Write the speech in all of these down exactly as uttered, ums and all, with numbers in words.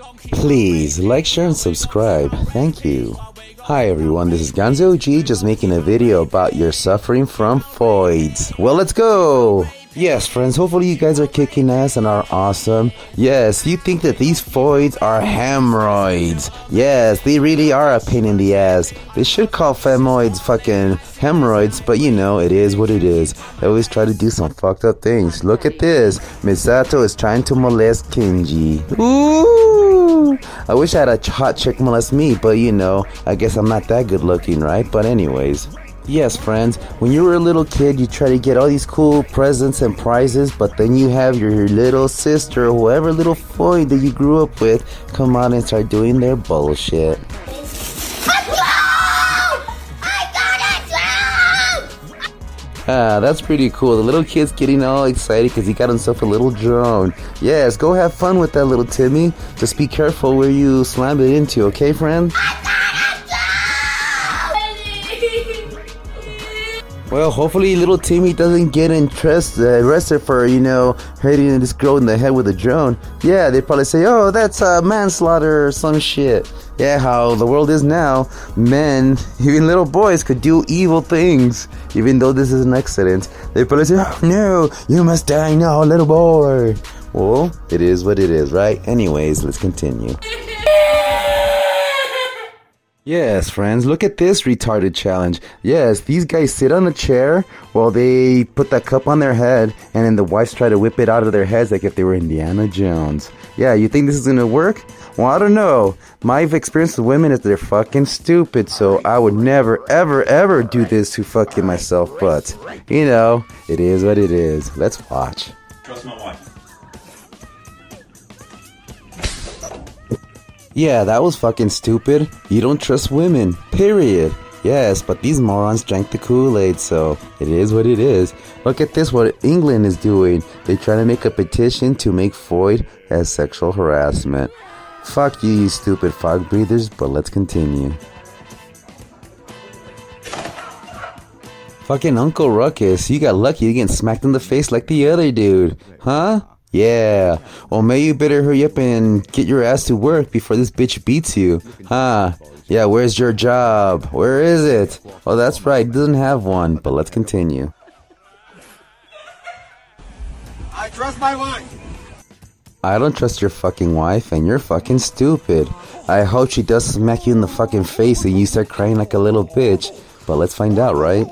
Please like, share, and subscribe. Thank you. Hi everyone, this is Gonzo G, just making a video about your suffering from foids. Well, let's go! Yes, friends, hopefully you guys are kicking ass and are awesome. Yes, you think that these foids are hemorrhoids. Yes, they really are a pain in the ass. They should call femoids fucking hemorrhoids, but you know, it is what it is. They always try to do some fucked up things. Look at this. Misato is trying to molest Kenji. Ooh! I wish I had a hot chick molest me, but you know, I guess I'm not that good looking, right? But anyways. Yes, friends, when you were a little kid, you try to get all these cool presents and prizes, but then you have your little sister, or whoever little foid that you grew up with, come out and start doing their bullshit. Ah, that's pretty cool. The little kid's getting all excited because he got himself a little drone. Yes, go have fun with that, little Timmy. Just be careful where you slam it into, okay, friend? Well, hopefully little Timmy doesn't get interest, uh, arrested for, you know, hitting this girl in the head with a drone. Yeah, they probably say, oh, that's uh, manslaughter or some shit. Yeah, how the world is now, men, even little boys, could do evil things, even though this is an accident. They probably say, oh, no, you must die now, little boy. Well, it is what it is, right? Anyways, let's continue. Yes, friends, look at this retarded challenge. Yes, these guys sit on a chair while they put that cup on their head, and then the wives try to whip it out of their heads like if they were Indiana Jones. Yeah, you think this is gonna work? Well, I don't know. My experience with women is they're fucking stupid, so I would never, ever, ever do this to fucking myself, but, you know, it is what it is. Let's watch. Trust my wife. Yeah, that was fucking stupid. You don't trust women. Period. Yes, but these morons drank the Kool-Aid, so it is what it is. Look at this, what England is doing. They're trying to make a petition to make foid as sexual harassment. Fuck you, you stupid fog breathers, but let's continue. Fucking Uncle Ruckus, you got lucky you getting smacked in the face like the other dude. Huh? Yeah, well, maybe you better hurry up and get your ass to work before this bitch beats you. Huh? Yeah, where's your job? Where is it? Oh, that's right, he doesn't have one, but let's continue. I trust my wife. I don't trust your fucking wife, and you're fucking stupid. I hope she does smack you in the fucking face and you start crying like a little bitch, but let's find out, right?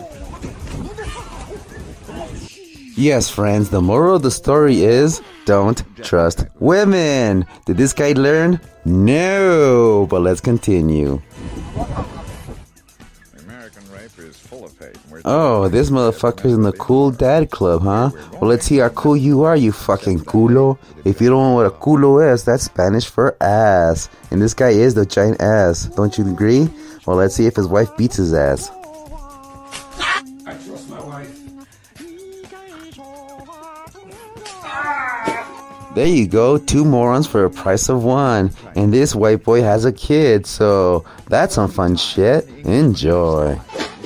Yes, friends, the moral of the story is, don't trust women. Did this guy learn? No, but let's continue. American rape is full of hate. Oh, this motherfucker's in the cool dad club, huh? Well, let's see how cool you are, you fucking culo. If you don't know what a culo is, that's Spanish for ass. And this guy is the giant ass. Don't you agree? Well, let's see if his wife beats his ass. I trust my wife. There you go, two morons for a price of one. And this white boy has a kid, so that's some fun shit. Enjoy.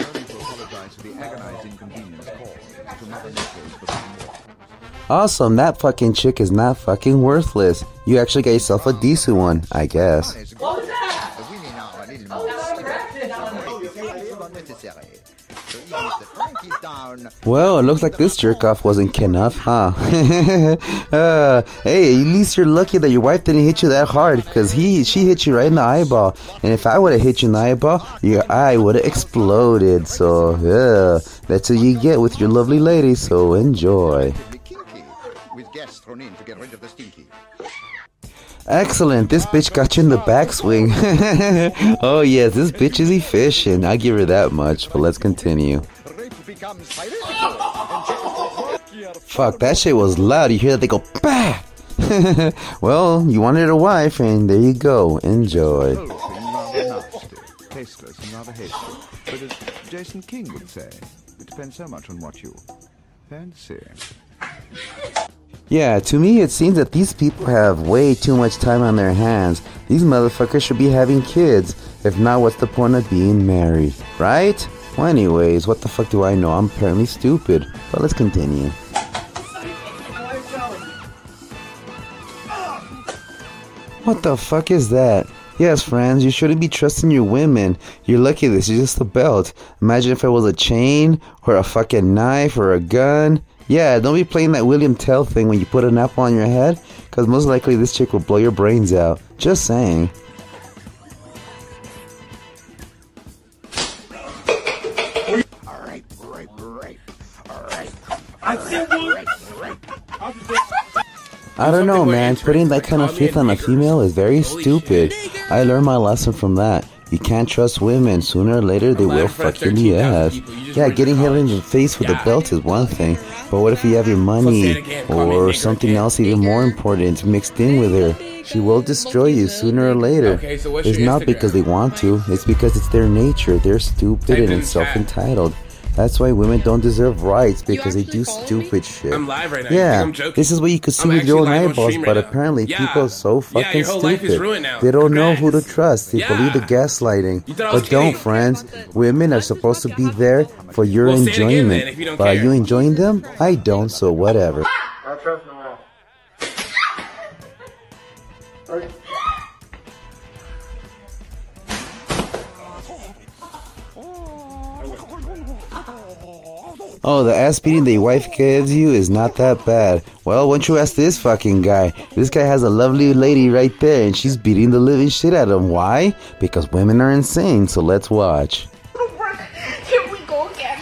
Awesome, that fucking chick is not fucking worthless. You actually got yourself a decent one, I guess. What was that? Well, it looks like this jerk-off wasn't enough, huh? uh, hey, at least you're lucky that your wife didn't hit you that hard, because he, she hit you right in the eyeball. And if I would have hit you in the eyeball, your eye would have exploded. So, yeah, that's what you get with your lovely lady, so enjoy. Excellent, this bitch got you in the backswing. Oh yes, this bitch is efficient. I give her that much, but let's continue. Fuck, that shit was loud. You hear that they go, bah! Well, you wanted a wife, and there you go. Enjoy. Tasteless and rather hasty. But as Jason King would say, it depends so much on what you fancy. Yeah, to me it seems that these people have way too much time on their hands. These motherfuckers should be having kids. If not, what's the point of being married? Right? Well, anyways, what the fuck do I know? I'm apparently stupid. But let's continue. What the fuck is that? Yes, friends, you shouldn't be trusting your women. You're lucky this is just a belt. Imagine if it was a chain, or a fucking knife, or a gun. Yeah, don't be playing that William Tell thing when you put an apple on your head, because most likely this chick will blow your brains out. Just saying. Alright, right, right. Alright. I don't know, man. Putting that kind of faith on a female is very stupid. I learned my lesson from that. You can't trust women. Sooner or later, they will fuck you in the ass. Yeah, getting hit in the face with a belt is one thing. But what if you have your money or something else even more important mixed in with her? She will destroy you sooner or later. It's not because they want to. It's because it's their nature. They're stupid and self-entitled. That's why women don't deserve rights, because they do stupid shit. I'm live right now. Yeah, I'm joking. this is what you could see I'm with your own actually live on eyeballs, stream but right now. apparently Yeah. people are so Yeah, fucking your whole life is stupid. ruined now. They don't know who to Congrats. trust. They Yeah. believe the gaslighting. You thought I was But don't, kidding. friends. Women are supposed to be there for your Well, say it again, enjoyment. then, if you don't But are care. you enjoying them? I don't, so whatever. I trust no one. Oh, the ass beating the wife gives you is not that bad. Well, won't you ask this fucking guy? This guy has a lovely lady right there, and she's beating the living shit out of him. Why? Because women are insane, so let's watch. Here we go again.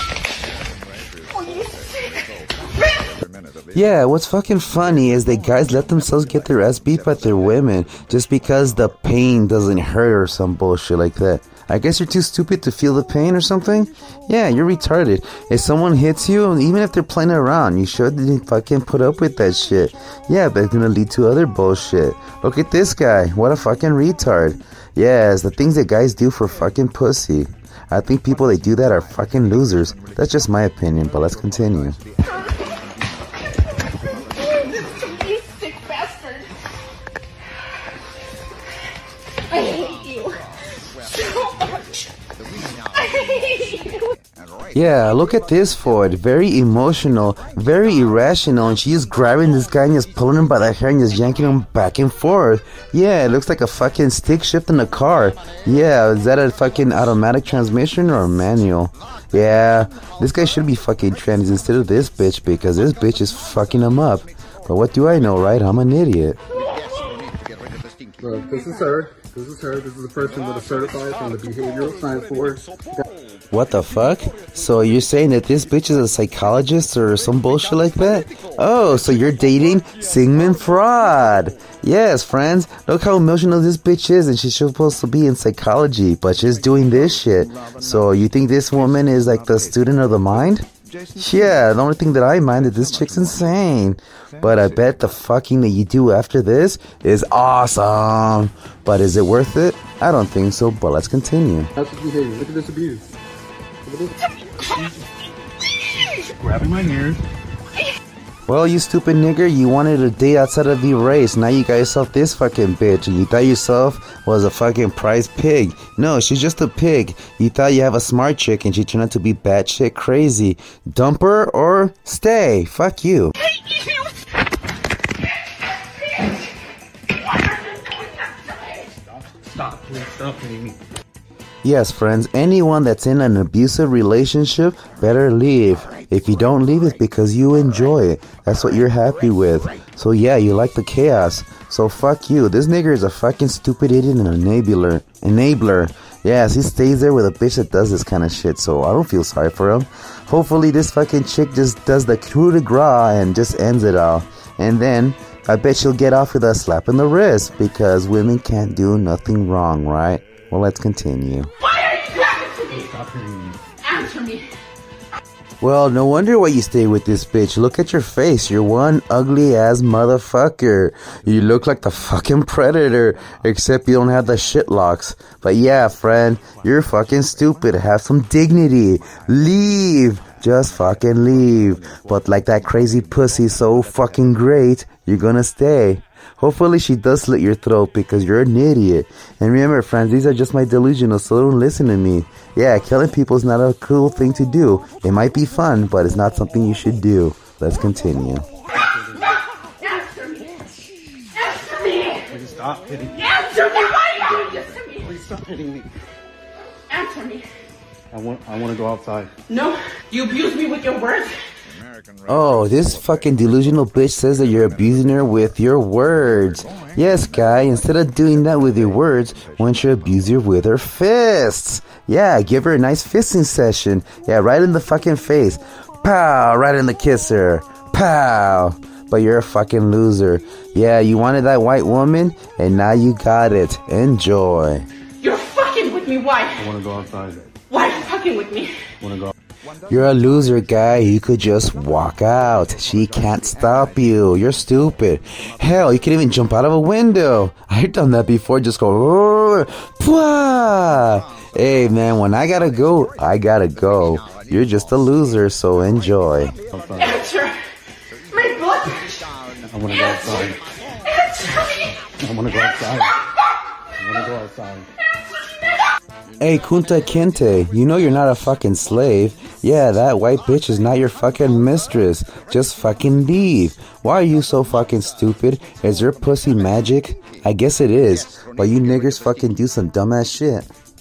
Yeah, what's fucking funny is that guys let themselves get their ass beat by their women just because the pain doesn't hurt or some bullshit like that. I guess you're too stupid to feel the pain or something? Yeah, you're retarded. If someone hits you, even if they're playing around, you shouldn't fucking put up with that shit. Yeah, but it's gonna lead to other bullshit. Look at this guy. What a fucking retard. Yes, the things that guys do for fucking pussy. I think people that do that are fucking losers. That's just my opinion, but let's continue. You sick bastard. I hate you so much. I hate you. Yeah, look at this Ford. Very emotional, very irrational, and she's grabbing this guy and just pulling him by the hair and just yanking him back and forth. Yeah, it looks like a fucking stick shift in a car. Yeah, is that a fucking automatic transmission or a manual? Yeah, this guy should be fucking trans instead of this bitch, because this bitch is fucking him up. But what do I know, right? I'm an idiot. Look, this is her. This is her. This is the person that is certified from the Behavioral Science Board. What the fuck? So you're saying that this bitch is a psychologist or some bullshit like that? Oh, so you're dating Sigmund Freud. Yes, friends. Look how emotional this bitch is, and she's supposed to be in psychology, but she's doing this shit. So you think this woman is like the student of the mind? Yeah, the only thing that I mind is this chick's insane. But I bet the fucking that you do after this is awesome. But is it worth it? I don't think so, but let's continue. That's his behavior. Look at this abuse. Look at this. Grabbing my hair. Well, you stupid nigger, you wanted a date outside of the race. Now you got yourself this fucking bitch, and you thought yourself was a fucking prize pig. No, she's just a pig. You thought you have a smart chick, and she turned out to be batshit crazy. Dump her or stay. Fuck you. Stop. Please stop hitting me. Yes, friends, anyone that's in an abusive relationship better leave. If you don't leave, it's because you enjoy it. That's what you're happy with. So yeah, you like the chaos. So fuck you. This nigger is a fucking stupid idiot and an enabler. Enabler. Yes, he stays there with a bitch that does this kind of shit, so I don't feel sorry for him. Hopefully this fucking chick just does the coup de grace and just ends it all. And then, I bet she'll get off with a slap in the wrist, because women can't do nothing wrong, right? Well, let's continue. Why are you talking to me? Stop hitting me. Answer me. Well, no wonder why you stay with this bitch. Look at your face. You're one ugly ass motherfucker. You look like the fucking Predator, except you don't have the shit locks. But yeah, friend, you're fucking stupid. Have some dignity. Leave. Just fucking leave. But like that crazy pussy so fucking great, you're gonna stay. Hopefully she does slit your throat, because you're an idiot. And remember, friends, these are just my delusionals, so don't listen to me. Yeah, killing people is not a cool thing to do. It might be fun, but it's not something you should do. Let's continue. Answer me. Answer me. stop hitting me. Answer me! Why are you doing this to me? Please stop hitting me. Answer me. I want I want to go outside. No, you abuse me with your words. Oh, this fucking delusional bitch says that you're abusing her with your words. Yes, guy, instead of doing that with your words, why don't you abuse her with her fists? Yeah, give her a nice fisting session. Yeah, right in the fucking face. Pow, right in the kisser. Pow. But you're a fucking loser. Yeah, you wanted that white woman, and now you got it. Enjoy. You're fucking with me. Why? I want to go outside. Why are you fucking with me? I want to go. You're a loser, guy. You could just walk out. She can't stop you. You're stupid. Hell, you can even jump out of a window. I've done that before. Just go. Pwah! Hey, man, when I gotta go, I gotta go. You're just a loser, so enjoy. Outside. Answer. My blood. I want to go outside. Answer me. I want to go outside. I want to go outside. Hey, Kunta Kinte, you know you're not a fucking slave. Yeah, that white bitch is not your fucking mistress. Just fucking leave. Why are you so fucking stupid? Is your pussy magic? I guess it is. But you niggers fucking do some dumbass shit.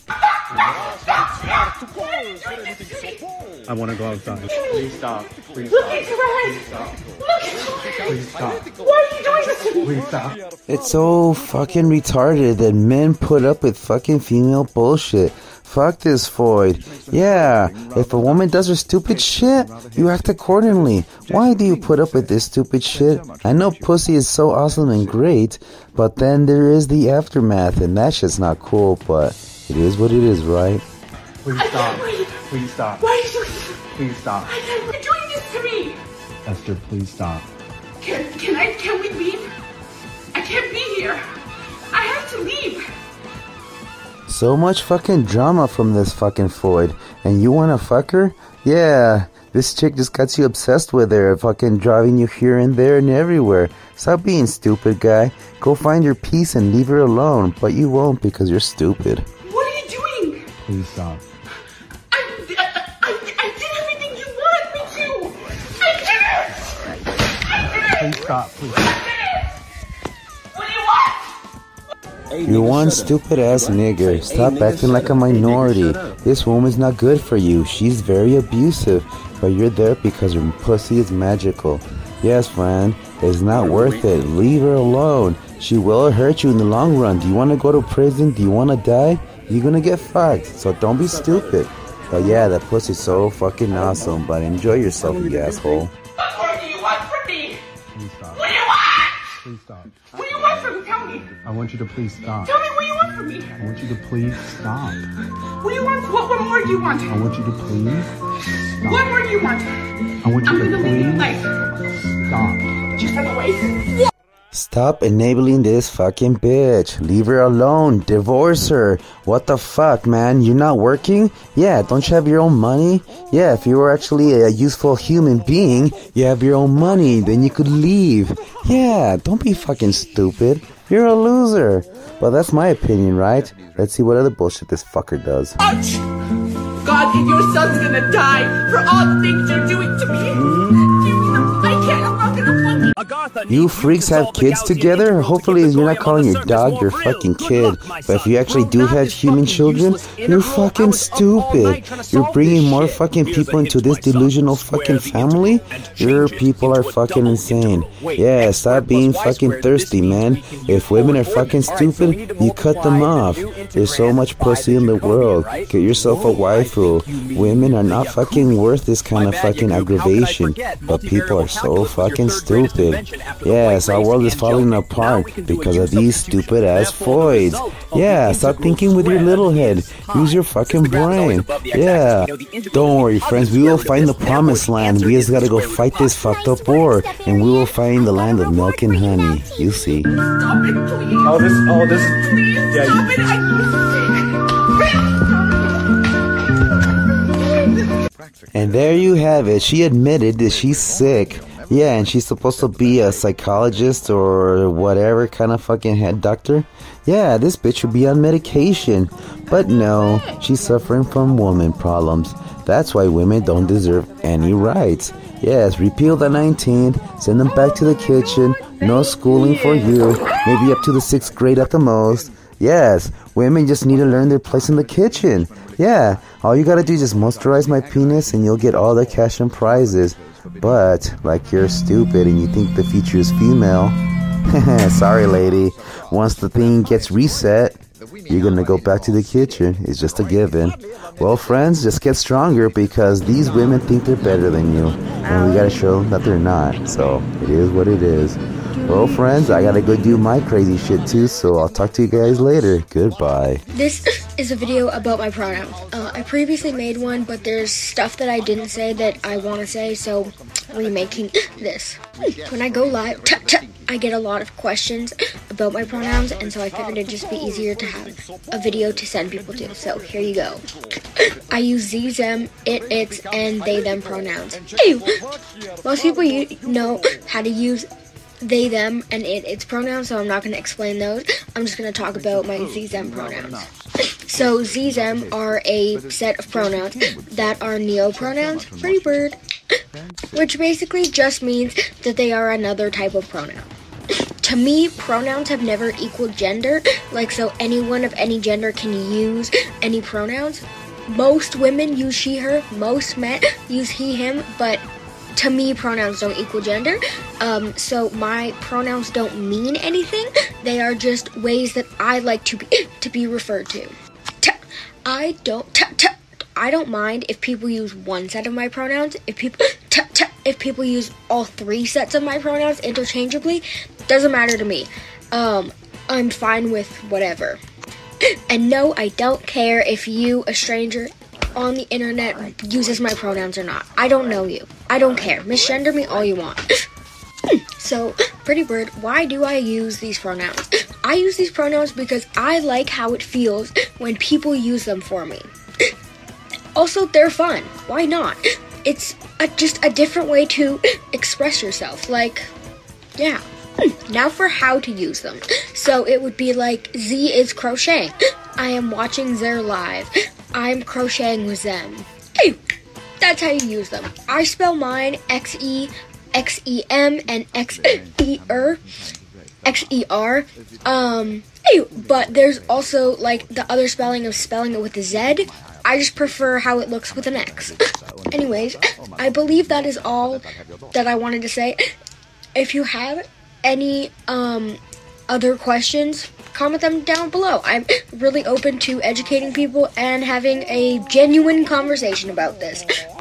I want to go outside. Please stop. Please Look stop. into her eyes. Please stop. Look into her eyes. Please stop. Why are you doing this to me? Please stop. It's so fucking retarded that men put up with fucking female bullshit. Fuck this, Floyd. Yeah, if a woman does her stupid shit, you act accordingly. Why do you put up with this stupid shit? I know pussy is so awesome and great, but then there is the aftermath, and that shit's not cool, but it is what it is, right? Please stop. Please stop. Why are you doing this? Please stop. I can't. You're doing this to me. Esther, please stop. Can, can I, can we leave? I can't be here. I have to leave. So much fucking drama from this fucking Floyd, and you wanna fuck her? Yeah, this chick just got you obsessed with her, fucking driving you here and there and everywhere. Stop being stupid, guy. Go find your peace and leave her alone, but you won't because you're stupid. What are you doing? Please stop. I, I, I, I did everything you wanted me to. I did it. I did it. Please stop. Please. I did it. What do you want? You're one stupid ass nigger. Stop acting like a minority. This woman's not good for you. She's very abusive, but you're there because her pussy is magical. Yes, friend, it's not worth it. Leave her alone. She will hurt you in the long run. Do you want to go to prison? Do you want to die? You're gonna get fucked, so don't be stupid. But yeah, that pussy's so fucking awesome, but enjoy yourself, you asshole. What more do you want from me? Please stop. What do you want? Please stop. What do you want from me? Tell me. I want you to please stop. Tell me what you want from me. I want you to please stop. What do you want? What, what more do you want? I want you to please stop. What more do you want? I want I'm you to gonna leave your please life. stop. Just run away. Stop enabling this fucking bitch. Leave her alone. Divorce her. What the fuck, man? You're not working? Yeah, don't you have your own money? Yeah, if you were actually a useful human being, you have your own money, then you could leave. Yeah, don't be fucking stupid. You're a loser. Well, that's my opinion, right? Let's see what other bullshit this fucker does. Ouch! God, your son's gonna die for all the things you're doing to me. Give me the, I can't, I'm not gonna fucking... You freaks have kids together? Hopefully you're not calling your dog your fucking kid. But if you actually do have human children, you're fucking stupid. You're bringing more fucking people into this delusional fucking family? Your people are fucking insane. Yeah, stop being fucking thirsty, man. If women are fucking stupid, you cut them off. There's so much pussy in the world. Get yourself a waifu. Women are not fucking worth this kind of fucking aggravation. But people are so fucking stupid. Yes, our world is falling apart because of these stupid ass Floyds. Yeah, stop thinking with your little head. Use your fucking brain. Yeah. Don't worry, friends. We will find the promised land. We just gotta go fight this fucked up war, and we will find the land of milk and honey. You see. Stop it, please. Oh, this, oh, this. Please Yeah, stop you- it. I... And there you have it. She admitted that she's sick. Yeah, and she's supposed to be a psychologist or whatever kind of fucking head doctor. Yeah, this bitch should be on medication. But no, she's suffering from woman problems. That's why women don't deserve any rights. Yes, repeal the nineteenth, send them back to the kitchen, No schooling for you. Maybe up to the sixth grade at the most. Yes, women just need to learn their place in the kitchen. Yeah, all you gotta do is just moisturize my penis and you'll get all the cash and prizes. But, like you're stupid and you think the future is female. Sorry, lady. Once the thing gets reset, you're gonna go back to the kitchen. It's just a given. Well, friends, just get stronger because these women think they're better than you. And we gotta show them that they're not. So, it is what it is. Well, friends, I gotta go do my crazy shit too, so I'll talk to you guys later. Goodbye. This is a video about my pronouns. Uh, I previously made one, but there's stuff that I didn't say that I want to say, so remaking this. When I go live, t- t- I get a lot of questions about my pronouns, and so I figured it'd just be easier to have a video to send people to. So here you go. I use ze, them, it, its, and they, them pronouns. Ew. Most people you know how to use they, them, and it, its pronouns, so I'm not going to explain those. I'm just going to talk about my ze, them pronouns. So ze, them are a set of pronouns that are neo-pronouns, pretty bird, which basically just means that they are another type of pronoun. To me, pronouns have never equaled gender, like so anyone of any gender can use any pronouns. Most women use she, her, most men use he, him, but to me, pronouns don't equal gender, um, so my pronouns don't mean anything. They are just ways that I like to be to be referred to. T- I don't t- t- I don't mind if people use one set of my pronouns. If people t- t- if people use all three sets of my pronouns interchangeably, doesn't matter to me. Um, I'm fine with whatever. And no, I don't care if you, a stranger on the internet, uses my pronouns or not. I don't know you. I don't care. Misgender me all you want. So, Pretty Bird, why do I use these pronouns? I use these pronouns because I like how it feels when people use them for me. Also, they're fun. Why not? It's a, just a different way to express yourself. Like, yeah. Now for how to use them. So it would be like, Z is crocheting. I am watching their live. I'm crocheting with them. Hey, that's how you use them. I spell mine X E, X E M, and X E R. X E R. Um, hey, but there's also like the other spelling of spelling it with a Z. I just prefer how it looks with an X. Anyways, I believe that is all that I wanted to say. If you have any um other questions, comment them down below. I'm really open to educating people and having a genuine conversation about this.